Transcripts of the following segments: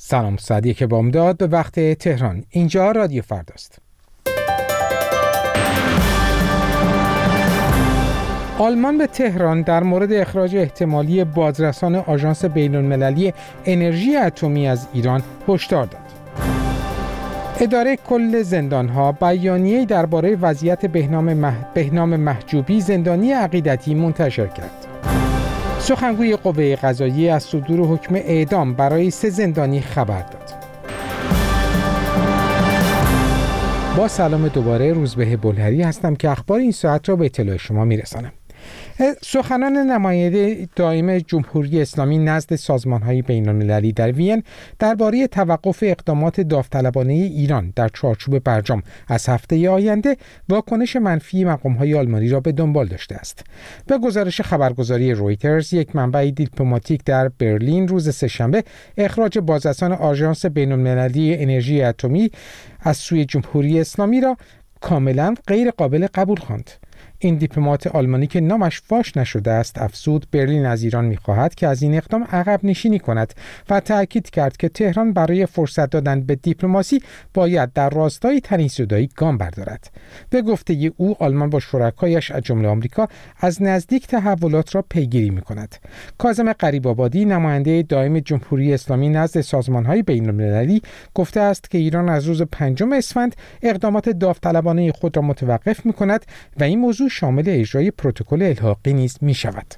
سلام، ساعت 1 بامداد به وقت تهران. اینجا رادیو فرداست. آلمان به تهران در مورد اخراج احتمالی بازرسان آژانس بین‌المللی انرژی اتمی از ایران هشدار داد. اداره کل زندان‌ها بیانیه‌ای درباره وضعیت بهنام محجوبی زندانی عقیدتی منتشر کرد. سخنگوی قوه قضاییه از صدور حکم اعدام برای 3 زندانی خبر داد. با سلام دوباره، روزبه بلهری هستم که اخبار این ساعت را به اطلاع شما میرسانم. سخنان نماینده دائم جمهوری اسلامی نزد سازمان‌های بین‌المللی در وین درباره توقف اقدامات داوطلبانه ایران در چارچوب برجام از هفته آینده واکنش منفی مقام‌های آلمانی را به دنبال داشته است. به گزارش خبرگزاری رویترز، یک منبع دیپلماتیک در برلین روز سه‌شنبه اخراج بازرسان آژانس بین‌المللی انرژی اتمی از سوی جمهوری اسلامی را کاملا غیر قابل قبول خواند. این دیپلمات آلمانی که نامش فاش نشده است افزود برلین از ایران می‌خواهد که از این اقدام عقب نشینی کند و تأکید کرد که تهران برای فرصت دادن به دیپلماسی باید در راستای تنی‌زدایی گام بردارد. به گفته او، آلمان با شرکایش از جمله آمریکا از نزدیک تحولات را پیگیری می‌کند. کاظم غریب‌آبادی، نماینده دائم جمهوری اسلامی نزد سازمان‌های بین‌المللی، گفته است که ایران از روز 5 اسفند اقدامات داوطلبانه خود را متوقف می‌کند و این موضوع شامل اجرای پروتکل الحاقی نیز می شود.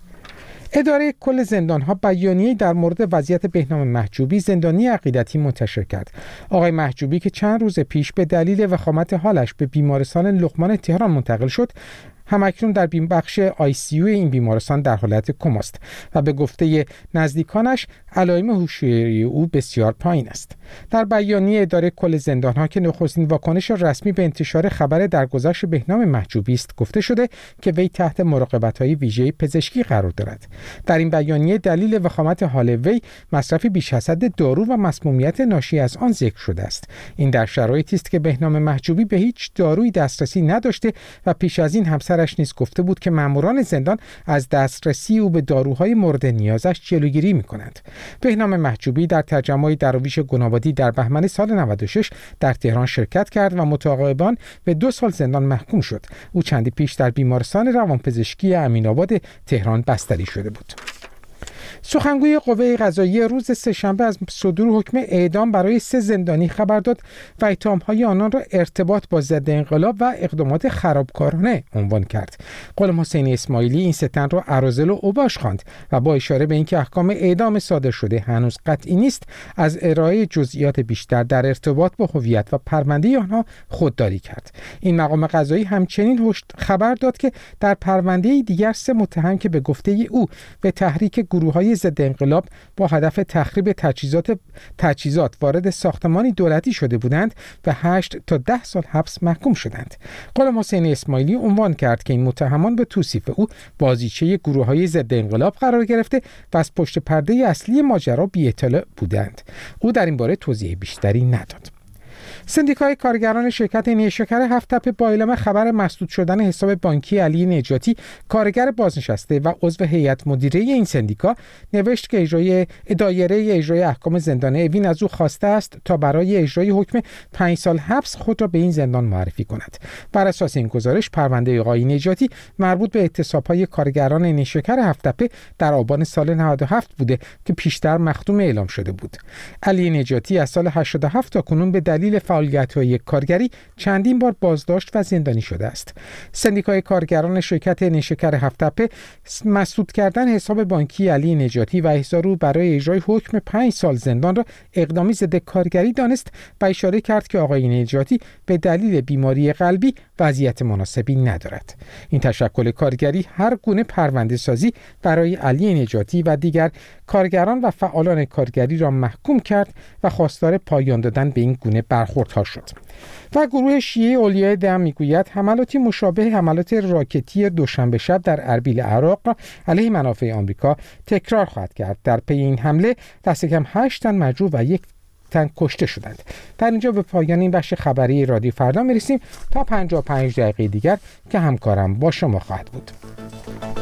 اداره کل زندان‌ها بیانیه‌ای در مورد وضعیت بهنام محجوبی زندانی عقیدتی منتشر کرد. آقای محجوبی که چند روز پیش به دلیل وخامت حالش به بیمارستان لقمان تهران منتقل شد، همکنون در بخش ICU این بیمارستان در حالت کماست و به گفته نزدیکانش علائم هوشیاری او بسیار پایین است. در بیانیه اداره کل زندان‌ها که نخستین واکنش رسمی به انتشار خبر درگذشت بهنام محجوبی است گفته شده که وی تحت مراقبت‌های ویژه پزشکی قرار دارد. در این بیانیه دلیل وخامت حال وی مصرف بیش از حد دارو و مسمومیت ناشی از آن ذکر شده است. این در شرایطی است که بهنام محجوبی به هیچ دارویی دسترسی نداشته و پیش از این همسرش نیز گفته بود که ماموران زندان از دسترسی او به داروهای مورد نیازش جلوگیری می‌کنند. بهنام محجوبی در تجمع درویش گنابادی در بهمن سال 96 در تهران شرکت کرد و متعاقباً به 2 سال زندان محکوم شد. او چندی پیش در بیمارستان روانپزشکی امین‌آباد تهران بستری شده بود. سخنگوی قوه قضاییه روز سه‌شنبه از صدور حکم اعدام برای 3 زندانی خبر داد و اتهام‌های آنان را ارتباط با ضد انقلاب و اقدامات خرابکارانه عنوان کرد. غلام حسین اسماعیلی این 3 تن را اراذل و اوباش خواند و با اشاره به اینکه احکام اعدام صادر شده هنوز قطعی نیست، از ارائه جزئیات بیشتر در ارتباط با هویت و پرونده آنها خودداری کرد. این مقام قضایی همچنین خبر داد که در پرونده دیگر 3 متهم که به گفته او به تحریک گروه‌های ضد انقلاب با هدف تخریب تجهیزات وارد ساختمانی دولتی شده بودند و 8 تا 10 سال حبس محکوم شدند. غلام حسین اسماعیلی عنوان کرد که این متهمان به توصیف او بازیچه گروه‌های ضد انقلاب قرار گرفته و از پشت پرده اصلی ماجرا بی‌اطلاع بودند. او در این باره توضیح بیشتری نداد. سندیکای کارگران شرکت نیشکر هفت‌تپه با اعلام خبر مسدود شدن حساب بانکی علی نجاتی، کارگر بازنشسته و عضو هیئت مدیره این سندیکا، نوشت که دایره اجرای احکام زندان اوین از او خواسته است تا برای اجرای حکم 5 سال حبس خود را به این زندان معرفی کند. بر اساس این گزارش، پرونده آقای نجاتی مربوط به اعتصاب‌های کارگران نیشکر هفت‌تپه در آبان سال 97 بوده که پیشتر مختوم اعلام شده بود. علی نجاتی از سال 87 تا کنون به دلیل فعالیت‌های کارگری چندین بار بازداشت و زندانی شده است. سندیکای کارگران شرکت نیشکر هفت‌تپه مسدود کردن حساب بانکی علی نجاتی و احضار او برای اجرای حکم 5 سال زندان را اقدامی ضد کارگری دانست و اشاره کرد که آقای نجاتی به دلیل بیماری قلبی وضعیت مناسبی ندارد. این تشکل کارگری هر گونه پرونده سازی برای علی نجاتی و دیگر کارگران و فعالان کارگری را محکوم کرد و خواستار پایان دادن به این گونه برخوردها شد. و گروه شیعه اولیای دم میگوید حملاتی مشابه حملات راکتی دوشنبه شب در اربیل عراق علیه منافع آمریکا تکرار خواهد کرد. در پی این حمله دست کم 8 تن مجروح و 1 تن کشته شدند. در اینجا به پایان این بخش خبری رادیو فردا میرسیم تا 55 دقیقه دیگر که همکارم با شما خواهد بود.